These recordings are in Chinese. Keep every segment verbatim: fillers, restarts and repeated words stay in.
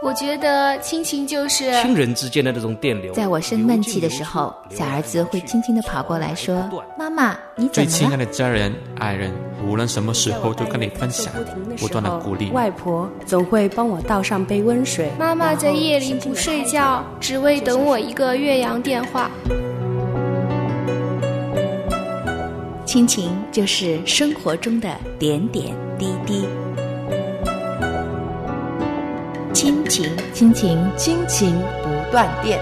我觉得亲情就是亲人之间的那种电流。 在我生闷气的时候，小儿子会轻轻地跑过来说：“妈妈，你怎么了？” 最亲爱的家人、爱人，无论什么时候都跟你分享，不断的鼓励。 外婆总会帮我倒上杯温水。 妈妈在夜里不睡觉，只为等我一个越洋电话。 亲情就是生活中的点点滴滴。亲情，亲情， 亲情不断电。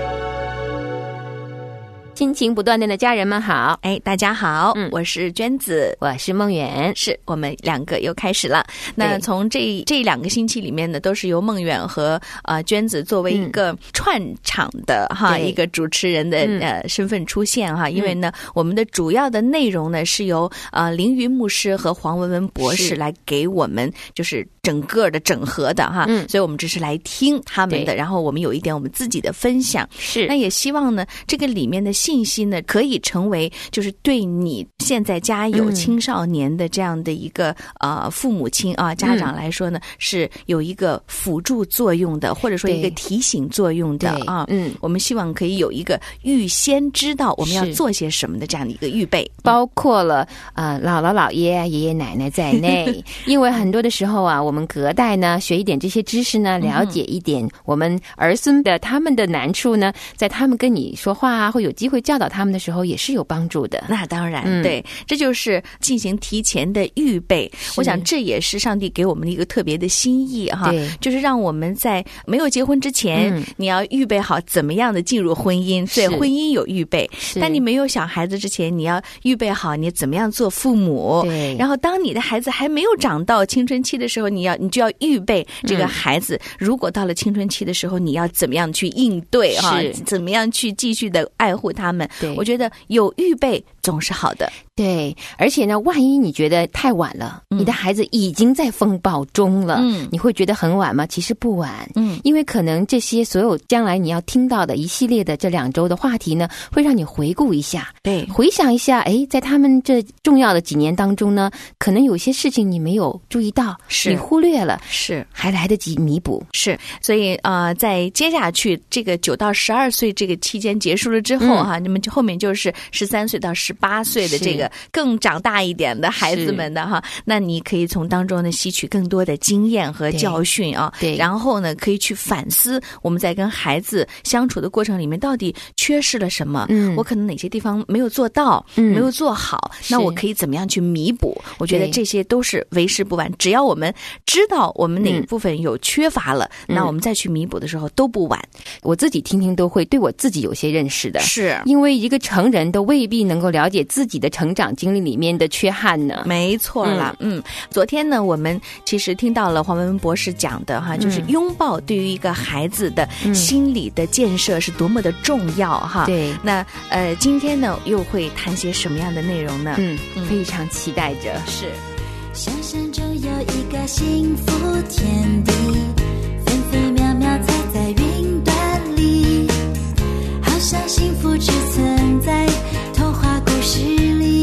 亲情不断电的家人们好， 哎，大家好， 嗯， 我是娟子， 我是梦远， 是我们两个又开始了。那从这这两个星期里面呢，都是由梦远和呃娟子作为一个串场的、嗯、哈一个主持人的、嗯、呃身份出现哈，因为呢、嗯，我们的主要的内容呢是由呃凌云牧师和黄文文博士来给我们就是整个的整合的哈，嗯，所以我们只是来听他们的，然后我们有一点我们自己的分享， 是那也希望呢这个里面的信息呢，可以成为就是对你现在家有青少年的这样的一个、嗯、呃父母亲啊家长来说呢、嗯，是有一个辅助作用的，或者说一个提醒作用的啊。嗯，我们希望可以有一个预先知道我们要做些什么的这样的一个预备， 包括了呃姥姥姥爷爷爷奶奶在内，因为很多的时候啊，我们隔代呢学一点这些知识呢，了解一点我们儿孙的他们的难处呢，在他们跟你说话啊，会有机会教导他们的时候也是有帮助的。 那当然、嗯、对，这就是进行提前的预备，我想这也是上帝给我们的一个特别的心意哈，就是让我们在没有结婚之前、嗯、你要预备好怎么样的进入婚姻，对婚姻有预备，但你没有小孩子之前你要预备好你怎么样做父母，对，然后当你的孩子还没有长到青春期的时候，你要你就要预备这个孩子、嗯、如果到了青春期的时候你要怎么样去应对哈，怎么样去继续的爱护他们，对，我觉得有预备总是好的。 对，而且呢，万一你觉得太晚了、嗯、你的孩子已经在风暴中了、嗯、你会觉得很晚吗？其实不晚，嗯，因为可能这些所有将来你要听到的一系列的这两周的话题呢，会让你回顾一下，对，回想一下，哎，在他们这重要的几年当中呢，可能有些事情你没有注意到，是你忽略了，是还来得及弥补， 是，所以呃，在接下去这个九到十二岁这个期间结束了之后哈，那么、嗯、后面就是十三岁到十八岁的这个更长大一点的孩子们的哈，那你可以从当中呢吸取更多的经验和教训啊，对，然后呢可以去反思我们在跟孩子相处的过程里面到底缺失了什么，嗯，我可能哪些地方没有做到，嗯，没有做好，那我可以怎么样去弥补？我觉得这些都是为时不晚，只要我们知道我们哪一部分有缺乏了，嗯、那我们再去弥补的时候都不晚。 我自己听听都会对我自己有些认识的， 是因为一个成人都未必能够了解自己的成长经历里面的缺憾呢。 没错啦，嗯，嗯昨天呢，我们其实听到了黄文文博士讲的哈，就是拥抱对于一个孩子的心理的建设是多么的重要哈。对，那呃，今天呢又会谈些什么样的内容呢？ 嗯，嗯非常期待着。 是， 想象中有一个幸福天地，分分秒秒踩在云端里，好像幸福只存在童话故事里。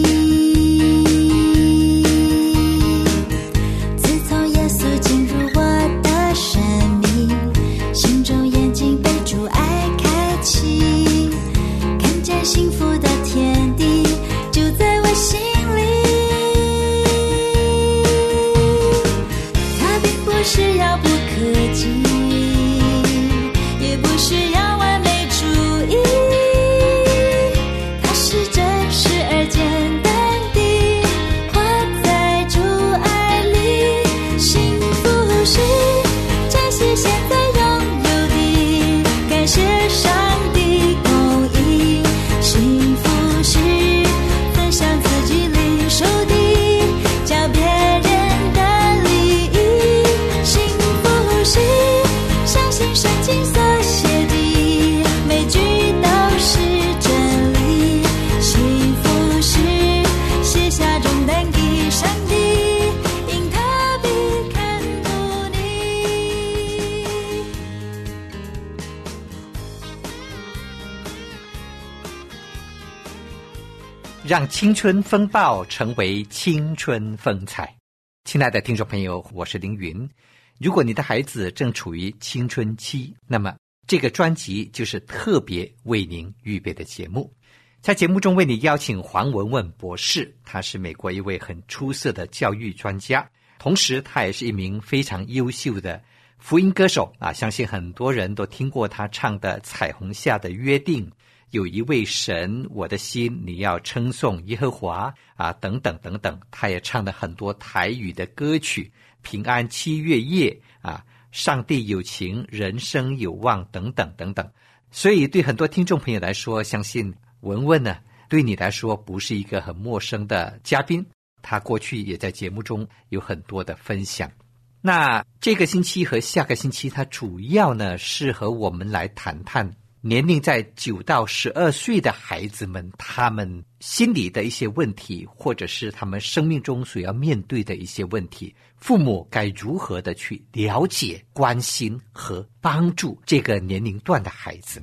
自从耶稣进入我的生命，心中眼睛被主爱开启，看见幸福的天地就在我心里。它并不是遥不可及，也不是要完美主义，它是真实而简单地活在主爱里。幸福是珍惜现在拥有的，感谢上帝供应。幸福是分享自己领受的，教别人的利益。幸福是相信圣经所写的每句都是真理。幸福是卸下重担给上帝，因他必看顾你。 让青春风暴成为青春风采。亲爱的听众朋友，我是凌云。 如果你的孩子正处于青春期，那么这个专辑就是特别为您预备的节目。在节目中为你邀请黄文文博士，他是美国一位很出色的教育专家，同时他也是一名非常优秀的福音歌手啊，相信很多人都听过他唱的《彩虹下的约定》，有一位神，我的心你要称颂耶和华啊，等等等等。他也唱了很多台语的歌曲，平安七月夜啊，上帝有情，人生有望等等等等。所以对很多听众朋友来说，相信文文呢，对你来说不是一个很陌生的嘉宾，他过去也在节目中有很多的分享。那这个星期和下个星期，他主要呢是和我们来谈谈年龄在九到十二岁的孩子们，他们心理的一些问题，或者是他们生命中所要面对的一些问题，父母该如何的去了解、关心和帮助这个年龄段的孩子。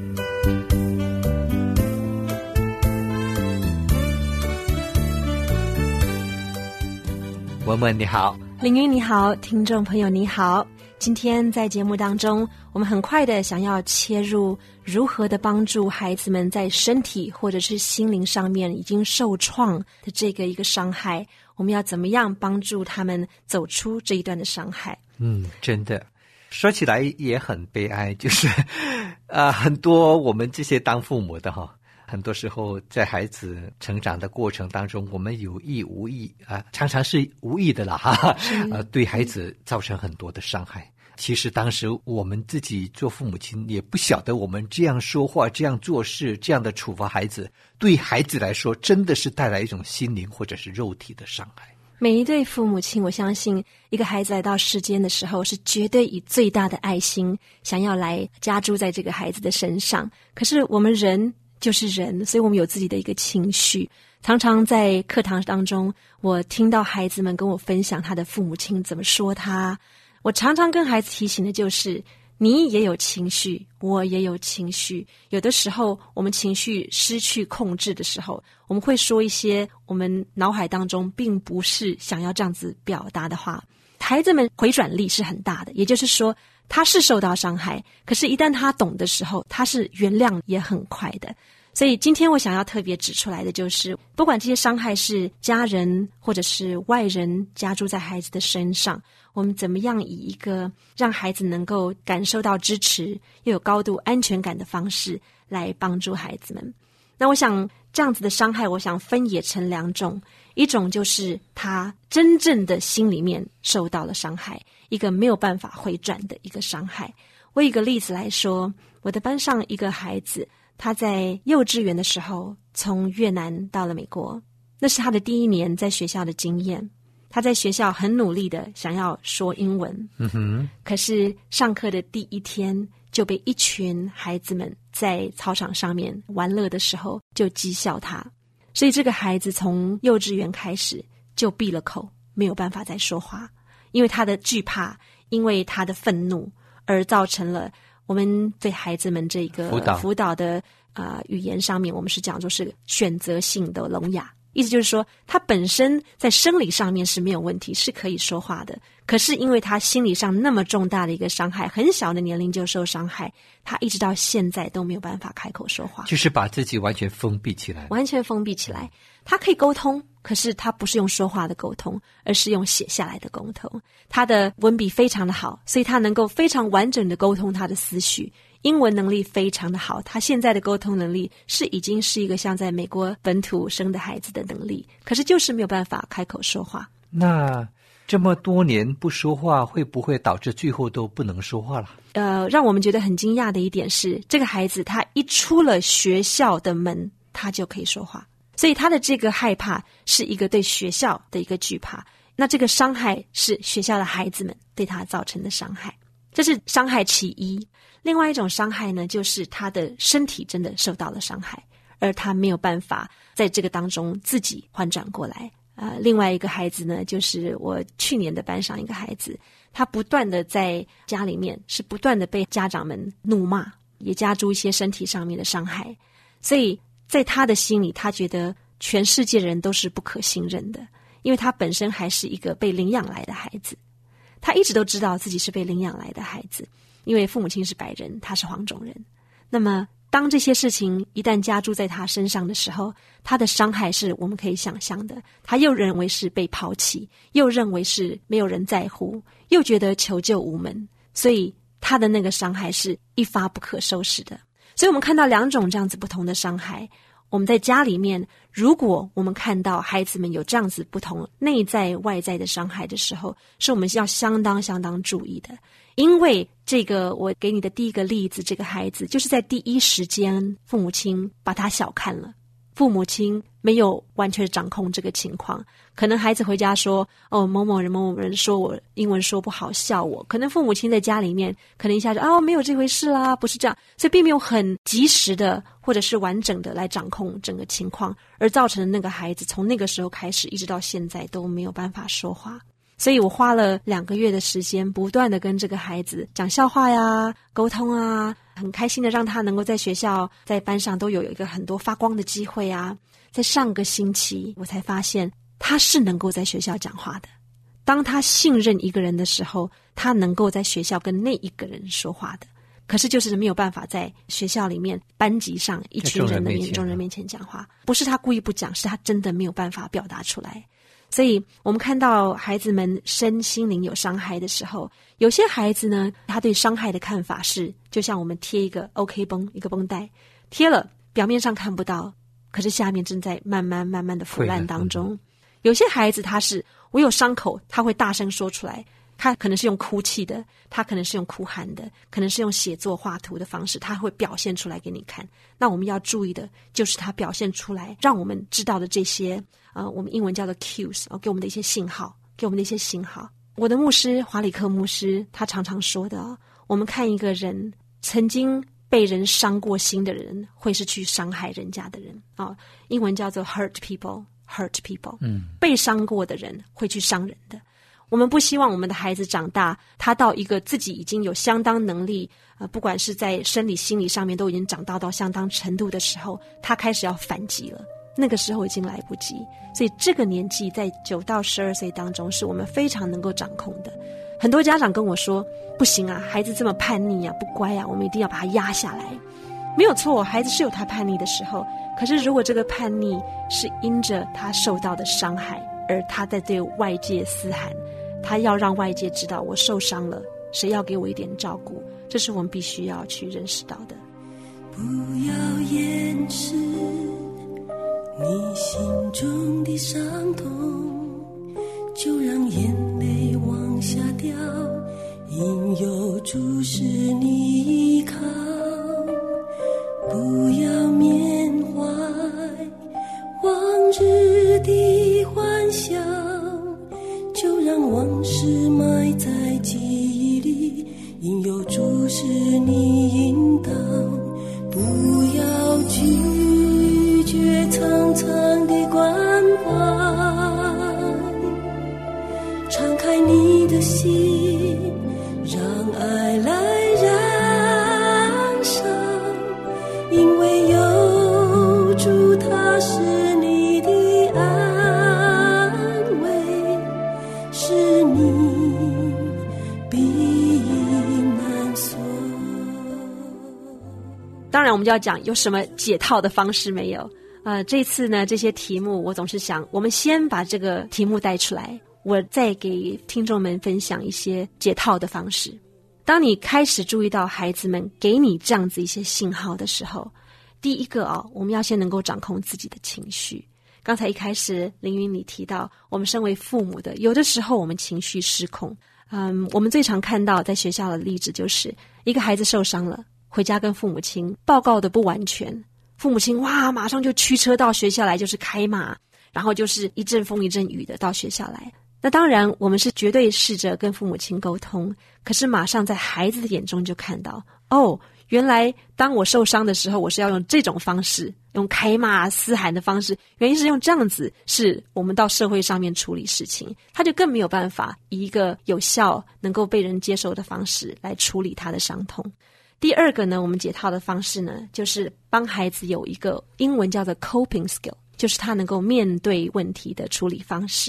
文文你好。 凌云你好，听众朋友你好。今天在节目当中，我们很快的想要切入如何的帮助孩子们在身体或者是心灵上面已经受創的这个一个伤害，我们要怎么样帮助他们走出这一段的伤害。 嗯，真的说起来也很悲哀，就是呃，很多我们这些当父母的哈，很多时候在孩子成长的过程当中，我们有意无意啊、呃，常常是无意的啦哈，呃，对孩子造成很多的伤害。其实当时我们自己做父母亲也不晓得，我们这样说话、这样做事、这样的处罚孩子，对孩子来说真的是带来一种心灵或者是肉体的伤害。 每一对父母亲，我相信一个孩子来到世间的时候，是绝对以最大的爱心想要来加诸在这个孩子的身上。可是我们人就是人，所以我们有自己的一个情绪。常常在课堂当中，我听到孩子们跟我分享他的父母亲怎么说他，我常常跟孩子提醒的就是，你也有情绪，我也有情绪。有的时候我们情绪失去控制的时候，我们会说一些我们脑海当中并不是想要这样子表达的话。孩子们回转力是很大的，也就是说他是受到伤害，可是一旦他懂的时候，他是原谅也很快的。所以今天我想要特别指出来的就是，不管这些伤害是家人或者是外人加诸在孩子的身上，我们怎么样以一个让孩子能够感受到支持又有高度安全感的方式来帮助孩子们。那我想这样子的伤害，我想分也成两种，一种就是他真正的心里面受到了伤害，一个没有办法回转的一个伤害。我以一个例子来说，我的班上一个孩子，他在幼稚园的时候从越南到了美国，那是他的第一年在学校的经验。他在学校很努力的想要说英文，嗯哼，可是上课的第一天就被一群孩子们在操场上面玩乐的时候就讥笑他，所以这个孩子从幼稚园开始就闭了口，没有办法再说话，因为他的惧怕，因为他的愤怒而造成了我们对孩子们这个辅导辅导的呃语言上面，我们是讲作是选择性的聋哑，意思就是说他本身在生理上面是没有问题，是可以说话的，可是因为他心理上那么重大的一个伤害，很小的年龄就受伤害，他一直到现在都没有办法开口说话， 就是把自己完全封闭起来， 完全封闭起来。他可以沟通，可是他不是用说话的沟通，而是用写下来的沟通。他的文笔非常的好，所以他能够非常完整的沟通他的思绪。英文能力非常的好，他现在的沟通能力是已经是一个像在美国本土生的孩子的能力，可是就是没有办法开口说话。 那这么多年不说话，会不会导致最后都不能说话了？ 呃，让我们觉得很惊讶的一点是，这个孩子他一出了学校的门，他就可以说话。所以他的这个害怕是一个对学校的一个惧怕，那这个伤害是学校的孩子们对他造成的伤害，这是伤害其一。另外一种伤害呢，就是他的身体真的受到了伤害，而他没有办法在这个当中自己缓转过来。呃，另外一个孩子呢，就是我去年的班上一个孩子，他不断的在家里面是不断的被家长们怒骂，也加诸一些身体上面的伤害，所以在他的心里，他觉得全世界人都是不可信任的，因为他本身还是一个被领养来的孩子， 他一直都知道自己是被领养来的孩子，因为父母亲是白人，他是黄种人。那么当这些事情一旦加诸在他身上的时候，他的伤害是我们可以想象的。他又认为是被抛弃，又认为是没有人在乎，又觉得求救无门，所以他的那个伤害是一发不可收拾的。所以我们看到两种这样子不同的伤害。我们在家里面，如果我们看到孩子们有这样子不同内在外在的伤害的时候，是我们要相当相当注意的。因为这个我给你的第一个例子，这个孩子就是在第一时间父母亲把他小看了，父母亲没有完全掌控这个情况。可能孩子回家说，哦，某某人某某人说我英文说不好，笑我。可能父母亲在家里面可能一下就哦，没有这回事啦，不是这样，所以并没有很及时的或者是完整的来掌控整个情况，而造成那个孩子从那个时候开始一直到现在都没有办法说话。所以我花了两个月的时间，不断的跟这个孩子讲笑话呀，沟通啊，很开心的让他能够在学校在班上都有一个很多发光的机会啊。在上个星期我才发现他是能够在学校讲话的。当他信任一个人的时候，他能够在学校跟那一个人说话的。可是就是没有办法在学校里面班级上一群人的面众人面前讲话，不是他故意不讲，是他真的没有办法表达出来。所以我们看到孩子们身心灵有伤害的时候，有些孩子呢，他对伤害的看法是就像我们贴一个 OK 绷，一个绷带，贴了表面上看不到，可是下面正在慢慢慢慢的腐烂当中。有些孩子他是我有伤口，他会大声说出来，他可能是用哭泣的，他可能是用哭喊的，可能是用写作画图的方式，他会表现出来给你看。那我们要注意的就是他表现出来让我们知道的这些呃，我们英文叫做 cues、哦、给我们的一些信号，给我们的一些信号。我的牧师华里克牧师他常常说的、哦、我们看一个人曾经被人伤过心的人会是去伤害人家的人、哦、英文叫做 hurt people hurt people、嗯、被伤过的人会去伤人的。我们不希望我们的孩子长大，他到一个自己已经有相当能力，呃，不管是在生理心理上面都已经长大到相当程度的时候，他开始要反击了，那个时候已经来不及。所以这个年纪在九到十二岁当中是我们非常能够掌控的。很多家长跟我说，不行啊，孩子这么叛逆啊，不乖啊，我们一定要把他压下来。没有错，孩子是有他叛逆的时候，可是如果这个叛逆是因着他受到的伤害，而他在对外界嘶喊，他要让外界知道我受伤了，谁要给我一点照顾，这是我们必须要去认识到的。 不要掩饰你心中的伤痛，就让眼泪往下掉，因有主使你依靠。不要缅怀往日的欢笑，就让往事埋在记忆里，因有主使你引导。不要拒绝层层的关怀，敞开你的心，让爱来燃烧，因为有主他是你的安慰，是你避难所。 当然我们就要讲有什么解套的方式没有。呃，这次呢这些题目我总是想我们先把这个题目带出来，我再给听众们分享一些解套的方式。当你开始注意到孩子们给你这样子一些信号的时候，第一个啊、哦，我们要先能够掌控自己的情绪。刚才一开始凌云你提到我们身为父母的有的时候我们情绪失控。嗯，我们最常看到在学校的例子就是一个孩子受伤了，回家跟父母亲报告的不完全，父母亲哇马上就驱车到学校来，就是开骂，然后就是一阵风一阵雨的到学校来。那当然我们是绝对试着跟父母亲沟通，可是马上在孩子的眼中就看到，哦，原来当我受伤的时候我是要用这种方式，用开骂嘶喊的方式，原因是用这样子是我们到社会上面处理事情，他就更没有办法以一个有效能够被人接受的方式来处理他的伤痛。第二个呢，我们解套的方式呢，就是帮孩子有一个英文叫做 coping skill， 就是他能够面对问题的处理方式。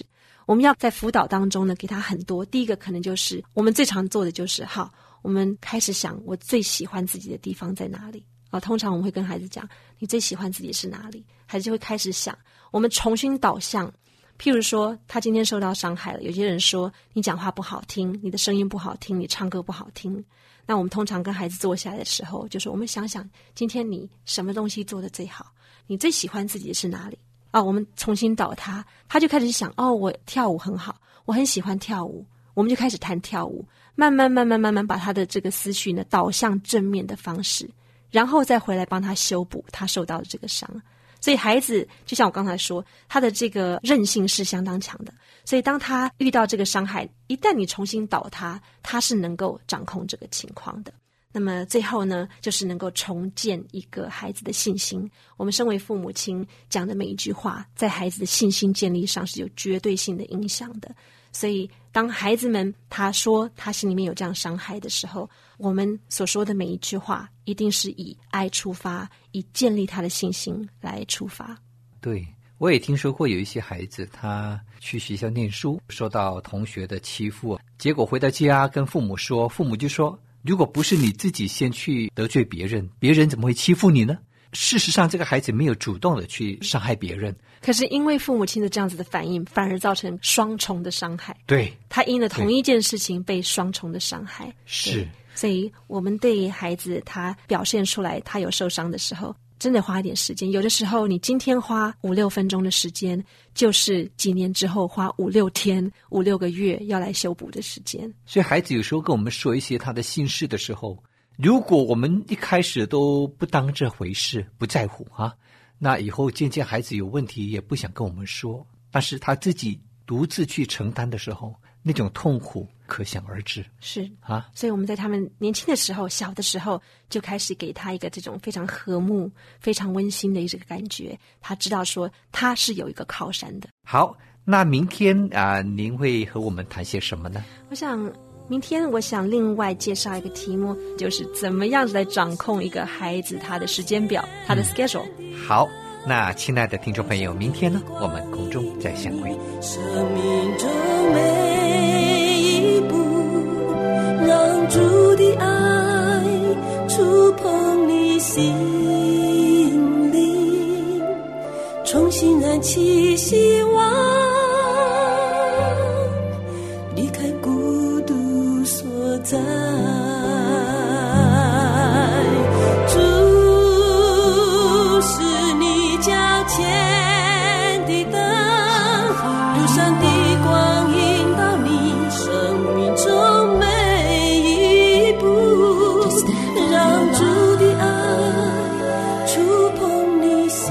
我们要在辅导当中呢，给他很多。第一个可能就是我们最常做的就是好，我们开始想我最喜欢自己的地方在哪里啊。通常我们会跟孩子讲，你最喜欢自己是哪里？孩子就会开始想，我们重新导向。譬如说，他今天受到伤害了，有些人说你讲话不好听，你的声音不好听，你唱歌不好听。那我们通常跟孩子坐下来的时候，就是我们想想，今天你什么东西做得最好？你最喜欢自己的是哪里？啊，我们重新导他，他就开始想，哦，我跳舞很好，我很喜欢跳舞。我们就开始谈跳舞，慢慢慢慢慢慢把他的这个思绪呢导向正面的方式，然后再回来帮他修补他受到的这个伤。所以孩子就像我刚才说，他的这个韧性是相当强的，所以当他遇到这个伤害，一旦你重新导他，他是能够掌控这个情况的。那么最后呢，就是能够重建一个孩子的信心。我们身为父母亲讲的每一句话，在孩子的信心建立上是有绝对性的影响的。所以当孩子们他说他心里面有这样伤害的时候，我们所说的每一句话一定是以爱出发，以建立他的信心来出发。 对，我也听说过有一些孩子他去学校念书，受到同学的欺负，结果回到家跟父母说，父母就说，如果不是你自己先去得罪别人，别人怎么会欺负你呢？事实上这个孩子没有主动的去伤害别人， 可是因为父母亲的这样子的反应，反而造成双重的伤害。 对， 他因了同一件事情被双重的伤害。 是， 所以我们对孩子他表现出来他有受伤的时候，真的花一点时间。有的时候你今天花五六分钟的时间，就是几年之后花五六天五六个月要来修补的时间。 所以孩子有时候跟我们说一些他的心事的时候，如果我们一开始都不当这回事，不在乎啊，那以后渐渐孩子有问题也不想跟我们说，但是他自己独自去承担的时候，那种痛苦可想而知。 是啊， 所以我们在他们年轻的时候，小的时候就开始给他一个这种非常和睦非常温馨的一个感觉，他知道说他是有一个靠山的。 好，那明天啊、呃，您会和我们谈些什么呢？ 我想明天我想另外介绍一个题目，就是怎么样子来掌控一个孩子他的时间表，他的 schedule、 嗯、好，那亲爱的听众朋友，明天呢我们空中再相会。 生命中每一步，让主的爱触碰你心灵，重新燃起希望，离开孤独所在。主是你脚前的灯，路上的光引导你生命中每一步，让主的爱触碰你心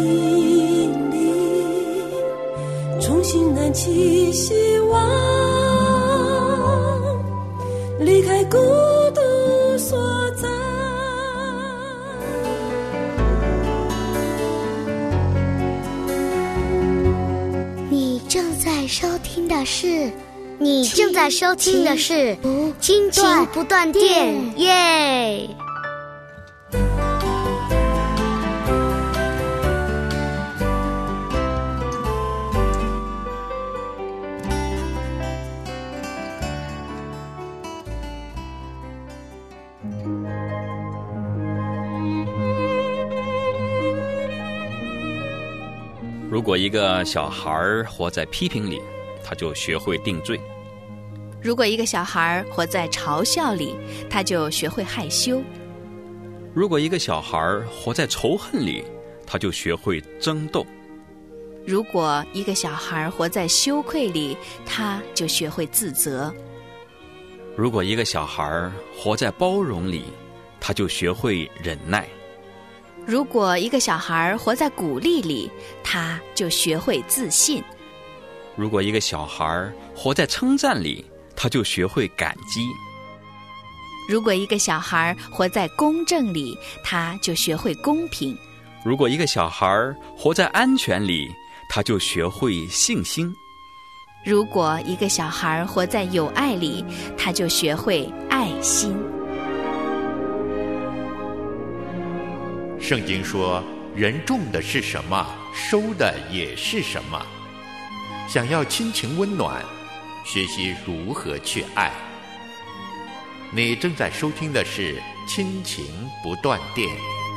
里，重新燃起希望，离开孤独所在。 你正在收听的是，你正在收听的是亲情不断电，耶！ 如果一个小孩活在批评里，他就学会定罪； 如果一个小孩活在嘲笑里，他就学会害羞； 如果一个小孩活在仇恨里，他就学会争斗； 如果一个小孩活在羞愧里，他就学会自责； 如果一个小孩活在包容里，他就学会忍耐； 如果一个小孩活在鼓励里，他就学会自信； 如果一个小孩活在称赞里，他就学会感激； 如果一个小孩活在公正里，他就学会公平； 如果一个小孩活在安全里，他就学会信心； 如果一个小孩活在友爱里，他就学会爱心。 圣经说，人种的是什么，收的也是什么。 想要亲情温暖，学习如何去爱。你正在收听的是亲情不断电。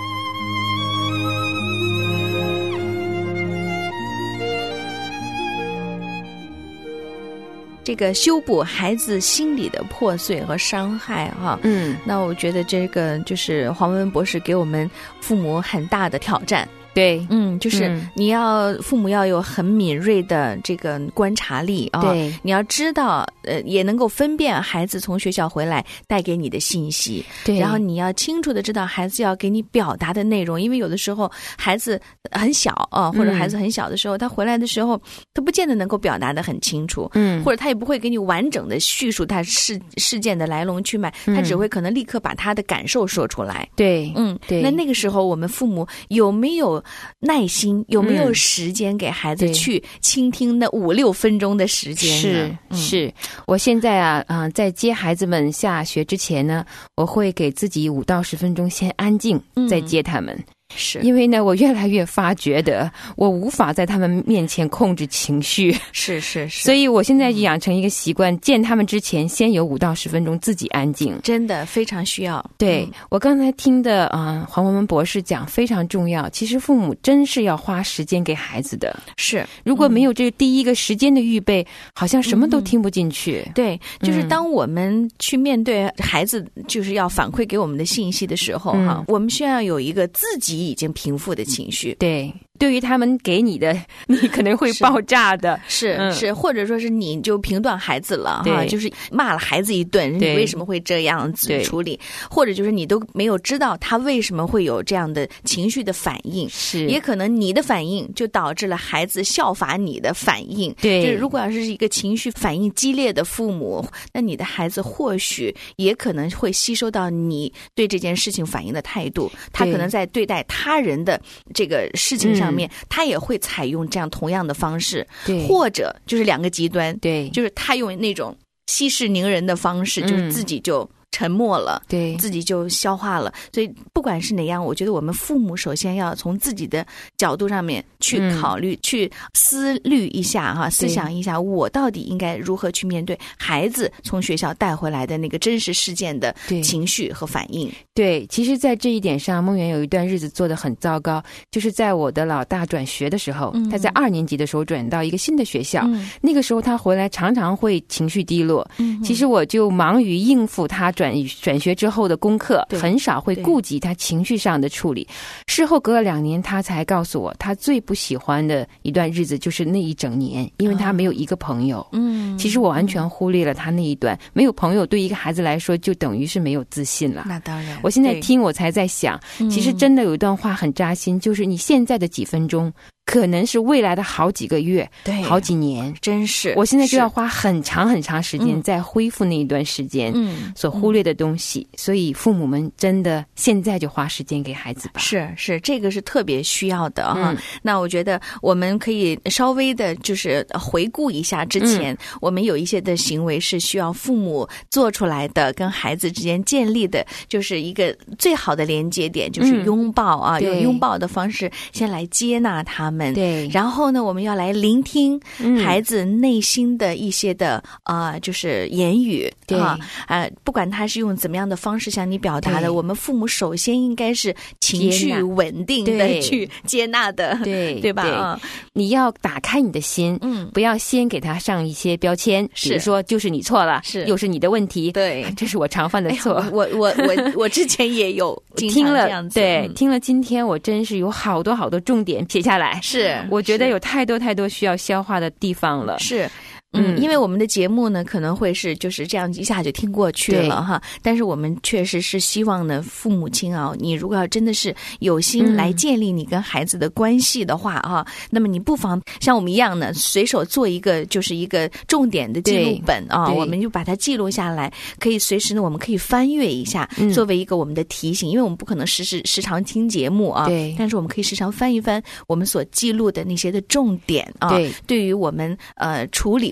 这个修补孩子心理的破碎和伤害哈， 嗯， 那我觉得这个就是黄文文博士给我们父母很大的挑战。 对， 嗯，就是你要、嗯、父母要有很敏锐的这个观察力啊， 对， 你要知道，呃，也能够分辨孩子从学校回来带给你的信息， 对， 然后你要清楚的知道孩子要给你表达的内容，因为有的时候孩子很小啊，或者孩子很小的时候，嗯、他回来的时候，他不见得能够表达的很清楚， 嗯， 或者他也不会给你完整的叙述他事事件的来龙去脉， 嗯、 他只会可能立刻把他的感受说出来， 对， 嗯， 对， 那那个时候我们父母有没有耐心？有没有时间给孩子去倾听那五六分钟的时间呢？ 是、嗯、是，我现在啊，啊、呃，在接孩子们下学之前呢，我会给自己五到十分钟先安静， 嗯、 再接他们。 是因为呢，我越来越发觉的，我无法在他们面前控制情绪， 是是是， 所以我现在养成一个习惯，见他们之前先有五到十分钟自己安静， 真的非常需要。 对、 嗯、 我刚才听的啊、呃，黄文文博士讲非常重要。其实父母真是要花时间给孩子的， 是如果没有这第一个时间的预备，嗯、好像什么都听不进去。 嗯、对，就是当我们去面对孩子，就是要反馈给我们的信息的时候，哈、嗯，我们需要有一个自己已经平复的情绪。 对，对于他们给你的，你可能会爆炸的， 是 是,、嗯、是，或者说是你就评断孩子了哈，就是骂了孩子一顿，你为什么会这样子处理？或者就是你都没有知道他为什么会有这样的情绪的反应， 是， 也可能你的反应就导致了孩子效法你的反应。 对， 就是如果要是一个情绪反应激烈的父母，那你的孩子或许也可能会吸收到你对这件事情反应的态度，他可能在对待他人的这个事情上面、嗯、他也会采用这样同样的方式， 对， 或者就是两个极端， 对， 就是他用那种息事宁人的方式、嗯、就是自己就沉默了， 对， 自己就消化了。所以不管是哪样，我觉得我们父母首先要从自己的角度上面去考虑、嗯、去思虑一下哈，思想一下我到底应该如何去面对孩子从学校带回来的那个真实事件的情绪和反应。 对，其实在这一点上，梦圆有一段日子做得很糟糕，就是在我的老大转学的时候、嗯、他在二年级的时候转到一个新的学校、嗯、那个时候他回来常常会情绪低落、嗯、其实我就忙于应付他转转学之后的功课，很少会顾及他情绪上的处理。事后隔了两年，他才告诉我，他最不喜欢的一段日子就是那一整年，因为他没有一个朋友。嗯，其实我完全忽略了他那一段没有朋友，对一个孩子来说，就等于是没有自信了。 那当然， 我现在听我才在想，其实真的有一段话很扎心，就是你现在的几分钟，可能是未来的好几个月， 对， 好几年， 真是。 我现在就要花很长很长时间再恢复那一段时间，嗯，所忽略的东西。嗯、所以父母们真的现在就花时间给孩子吧。 是是，这个是特别需要的哈、 嗯。 那我觉得我们可以稍微的，就是回顾一下之前、嗯、我们有一些的行为是需要父母做出来的，跟孩子之间建立的，就是一个最好的连接点，就是拥抱啊，嗯、用拥抱的方式先来接纳他们。 对， 然后呢，我们要来聆听孩子内心的一些的啊、嗯呃，就是言语， 对啊， 呃，不管他是用怎么样的方式向你表达的，我们父母首先应该是情绪稳定的去接纳的， 对对吧？ 对啊， 你要打开你的心， 嗯， 不要先给他上一些标签， 是比如说就是你错了， 是又是你的问题， 对， 这是我常犯的错。 哎、我我我我之前也有听了这样子， 对、 嗯， 听了今天我真是有好多好多重点写下来。 是， 我觉得有太多太多需要消化的地方了。 是。嗯，因为我们的节目呢，可能会是就是这样一下就听过去了哈。但是我们确实是希望呢，父母亲啊，你如果要真的是有心来建立你跟孩子的关系的话啊，嗯、那么你不妨像我们一样呢，随手做一个就是一个重点的记录本啊，我们就把它记录下来，可以随时呢，我们可以翻阅一下，嗯、作为一个我们的提醒，因为我们不可能时时时常听节目啊， 对， 但是我们可以时常翻一翻我们所记录的那些的重点啊， 对， 对于我们呃处理。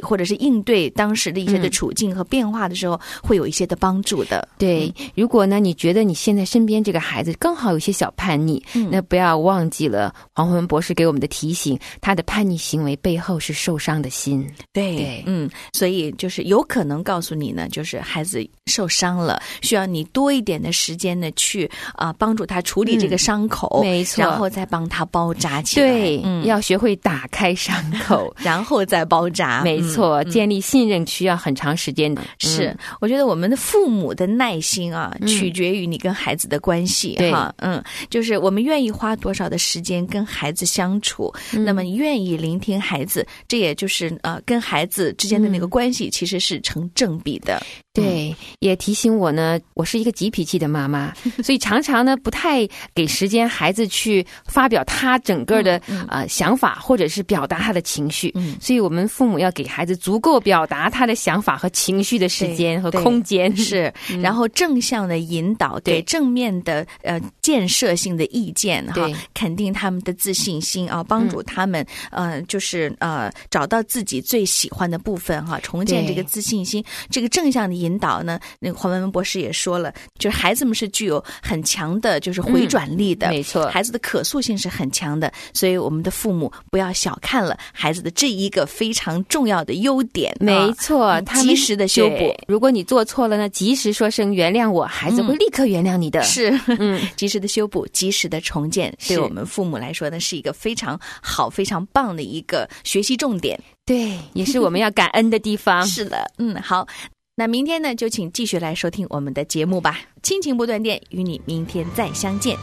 或者是应对当时的一些的处境和变化的时候，嗯、会有一些的帮助的。 对，嗯、如果呢，你觉得你现在身边这个孩子刚好有些小叛逆，嗯、那不要忘记了黄宏文博士给我们的提醒，他的叛逆行为背后是受伤的心。 对，对嗯，所以就是有可能告诉你呢，就是孩子受伤了，需要你多一点的时间呢，去啊、呃、帮助他处理这个伤口， 嗯、没错， 然后再帮他包扎起来。 对，嗯、要学会打开伤口， 然后再包扎。 没错， 嗯、 建立信任需要很长时间的。 是， 嗯、 我觉得我们的父母的耐心啊，嗯、取决于你跟孩子的关系哈。嗯，就是我们愿意花多少的时间跟孩子相处，嗯、那么你愿意聆听孩子，这也就是呃跟孩子之间的那个关系其实是成正比的。 对，嗯、也提醒我呢，我是一个急脾气的妈妈，所以常常呢不太给时间孩子去发表他整个的、嗯、呃想法，或者是表达他的情绪。嗯，所以我们父母要给孩子足够表达他的想法和情绪的时间和空间， 是，嗯、然后正向的引导，给正面的呃建设性的意见哈，肯定他们的自信心啊，帮助他们、嗯、呃就是呃找到自己最喜欢的部分哈，重建这个自信心。这个正向的引导呢，那个黄文文博士也说了，就是孩子们是具有很强的就是回转力的， 嗯、没错， 孩子的可塑性是很强的，所以我们的父母不要小看了孩子的这一个非常重要的优点。 没错， 啊、及时的修补。 如果你做错了呢，及时说声原谅我，孩子会立刻原谅你的。 嗯、是，嗯，及时的修补，及时的重建，对我们父母来说呢，是一个非常好、非常棒的一个学习重点。 对，也是我们要感恩的地方。 是的，嗯，好。那明天呢，就请继续来收听我们的节目吧。亲情不断电，与你明天再相见。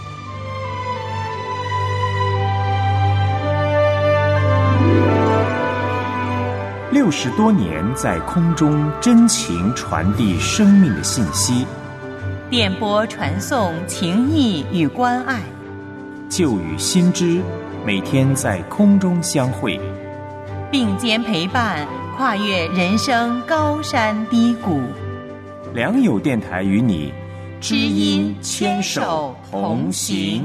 六十多年在空中真情传递生命的信息， 电波传送情谊与关爱， 旧与新知每天在空中相会， 并肩陪伴，跨越人生高山低谷。 良友电台与你知音牵手同行。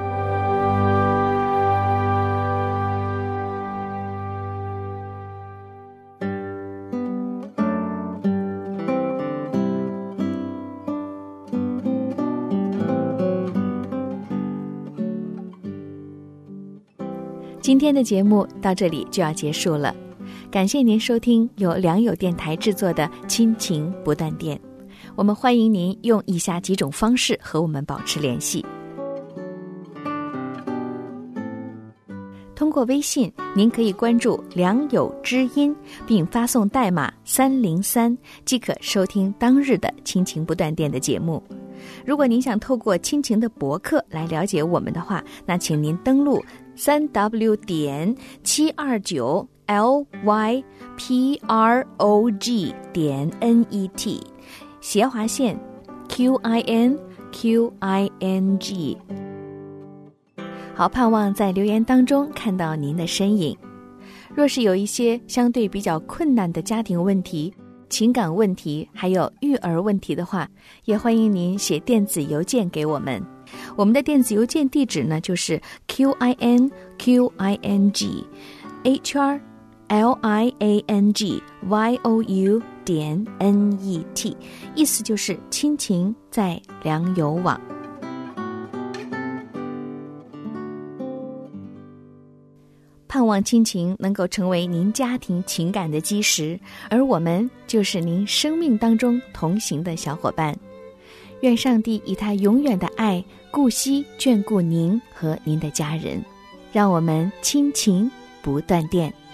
今天的节目到这里就要结束了，感谢您收听由良友电台制作的亲情不断电。我们欢迎您用以下几种方式和我们保持联系。通过微信，您可以关注良友知音，并发送代码三零三，即可收听当日的亲情不断电的节目。如果您想透过亲情的博客来了解我们的话，那请您登录三 w 点七二九 l y p r o g 点 n e t 斜划线 q i n q i n g。 好，盼望在留言当中看到您的身影。若是有一些相对比较困难的家庭问题、情感问题还有育儿问题的话，也欢迎您写电子邮件给我们。我们的电子邮件地址呢，就是 q i n q i n g h r l i a n g y o u 点 n e t， 意思就是亲情在良友网。盼望亲情能够成为您家庭情感的基石，而我们就是您生命当中同行的小伙伴。愿上帝以他永远的爱顾惜眷顾您和您的家人，让我们亲情不断电。